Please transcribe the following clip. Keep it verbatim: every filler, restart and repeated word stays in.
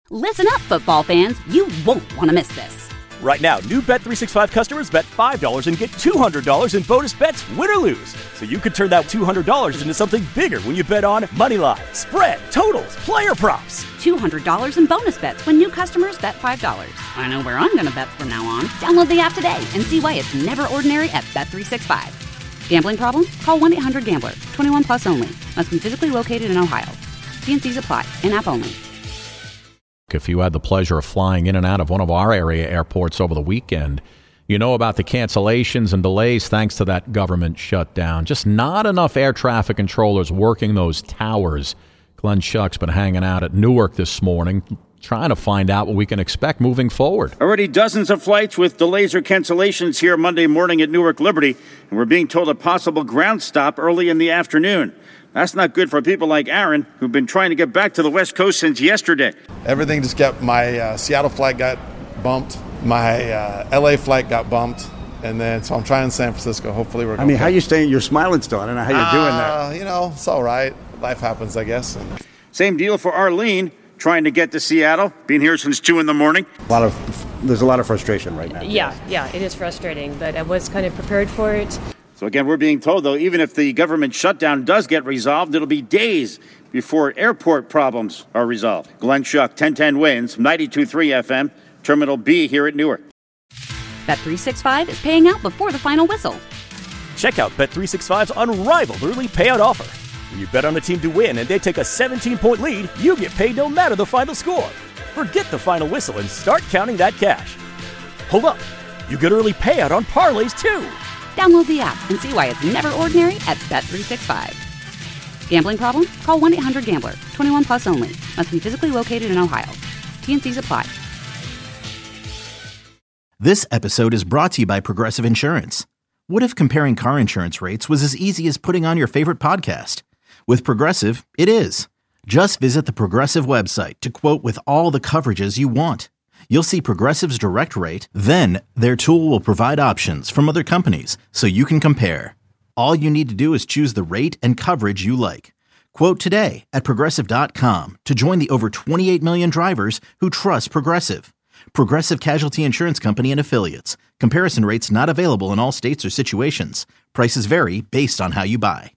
Listen up, football fans. You won't want to miss this. Right now, new Bet three sixty-five customers bet five dollars and get two hundred dollars in bonus bets, win or lose. So you could turn that two hundred dollars into something bigger when you bet on moneyline, spread, totals, player props. two hundred dollars in bonus bets when new customers bet five dollars. I know where I'm going to bet from now on. Download the app today and see why it's never ordinary at Bet three sixty-five. Gambling problem? Call one eight hundred gambler. twenty-one plus only. Must be physically located in Ohio. T and C's apply. In-app only. If you had the pleasure of flying in and out of one of our area airports over the weekend, you know about the cancellations and delays thanks to that government shutdown. Just not enough air traffic controllers working those towers. Glenn Schuck's been hanging out at Newark this morning, trying to find out what we can expect moving forward. Already dozens of flights with delays or cancellations here Monday morning at Newark Liberty, and we're being told a possible ground stop early in the afternoon. That's not good for people like Aaron, who've been trying to get back to the West Coast since yesterday. Everything just kept, my uh, Seattle flight got bumped, my uh, L A flight got bumped, and then so I'm trying San Francisco. Hopefully we're going I mean, how you staying? You're smiling still. I don't know how you're uh, doing that. You know, it's all right. Life happens, I guess. And same deal for Arlene, trying to get to Seattle, been here since two in the morning. A lot of, there's a lot of frustration right now. Yeah, yeah, it is frustrating, but I was kind of prepared for it. So again, we're being told, though, even if the government shutdown does get resolved, it'll be days before airport problems are resolved. Glenn Schuck, ten ten wins, ninety-two point three F M, Terminal B here at Newark. Bet three sixty-five is paying out before the final whistle. Check out Bet three sixty-five's unrivaled early payout offer. When you bet on a team to win and they take a seventeen-point lead, you get paid no matter the final score. Forget the final whistle and start counting that cash. Hold up. You get early payout on parlays, too. Download the app and see why it's never ordinary at Bet three sixty-five. Gambling problem? Call one eight hundred gambler. twenty-one plus only. Must be physically located in Ohio. T and C's apply. This episode is brought to you by Progressive Insurance. What if comparing car insurance rates was as easy as putting on your favorite podcast? With Progressive, it is. Just visit the Progressive website to quote with all the coverages you want. You'll see Progressive's direct rate, then their tool will provide options from other companies so you can compare. All you need to do is choose the rate and coverage you like. Quote today at Progressive dot com to join the over twenty-eight million drivers who trust Progressive. Progressive Casualty Insurance Company and Affiliates. Comparison rates not available in all states or situations. Prices vary based on how you buy.